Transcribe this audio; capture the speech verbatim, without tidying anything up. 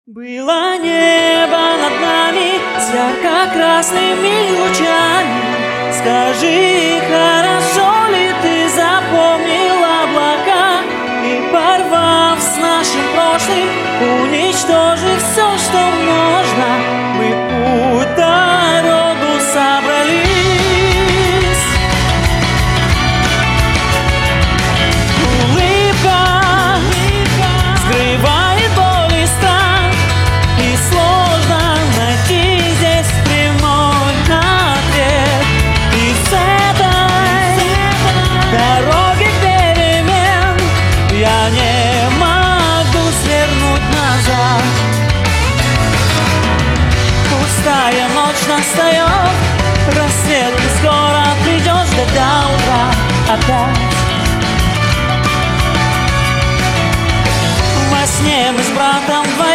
Было небо над нами с ярко-красными лучами. Скажи, хорошо ли ты запомнил облака? И порвав с нашим прошлым, уничтожив все, что можно, мы путь дорогу собрались. Улыбка скрывает боль и страх, и сложно найти здесь прямой ответ. И с этой дороги к перемен я не могу свернуть назад. Пустая ночь настает, рассвет, и скоро придешь, да до утра опять. Во сне мы с братом вдвоем